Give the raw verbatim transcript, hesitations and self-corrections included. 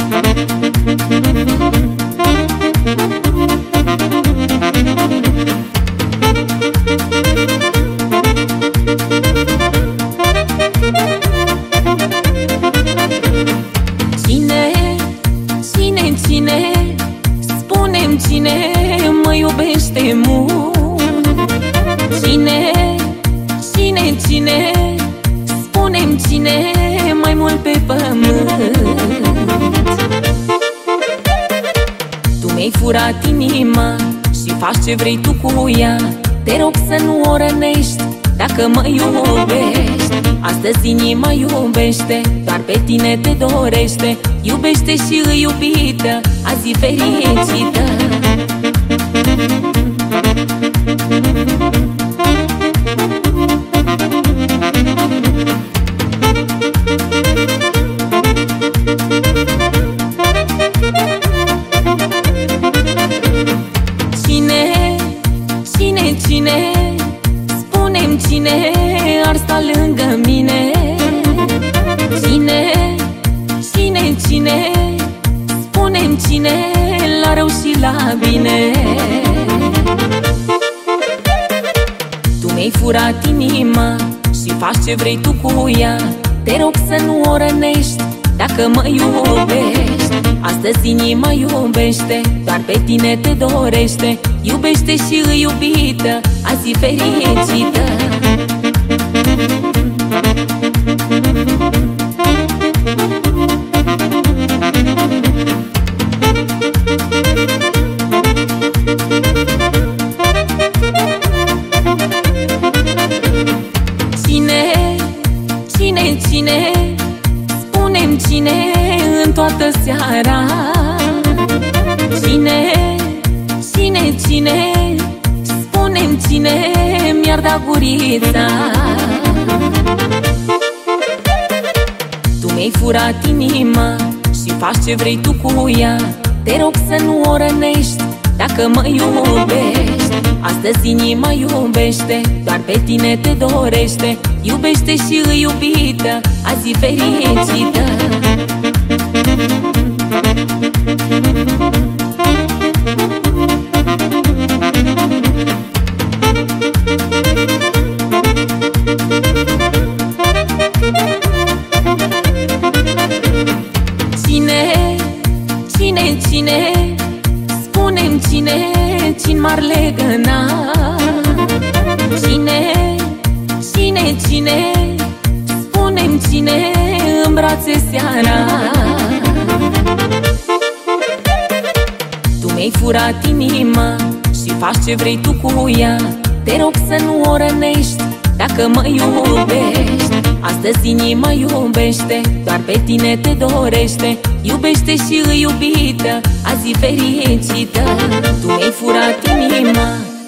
Cine, cine, cine, spune-mi cine mă iubește mult? Cine, cine, cine, spune-mi cine mai mult pe pământ? Tu mi-ai furat inima și faci ce vrei tu cu ea. Te rog să nu o rănești dacă mă iubești. Astăzi inima iubește, doar pe tine te dorește. Iubește și îi iubită, azi fericită. Cine, cine, cine, spune-mi cine ar sta lângă mine? Cine, cine, cine, spune-mi cine la rău și la bine? Tu mi-ai furat inima și faci ce vrei tu cu ea. Te rog să nu o rănești dacă mă iubești. Astăzi inima iubește, doar pe tine te dorește. Iubește și îi iubită, azi fericită. Cine, cine, cine, spune-mi cine în toată seara? Cine, cine, cine, spune-mi cine mi-ar da gurița? Tu mi-ai furat inima și faci ce vrei tu cu ea. Te rog să nu o rănești dacă mă iubești. Astăzi inima iubește, doar pe tine te dorește. Iubește și îi iubită, azi fericită. Cine, cine, cine, spune-mi cine cine m-ar legăna? Cine, cine, cine, spune-mi cine în brațe seara? Tu mi-ai furat inima și faci ce vrei tu cu ea. Te rog să nu o rănești dacă mă iubești. Astăzi inima iubește, doar pe tine te dorește. Iubește și îi iubită, azi fericită. Tu mi-ai furat inima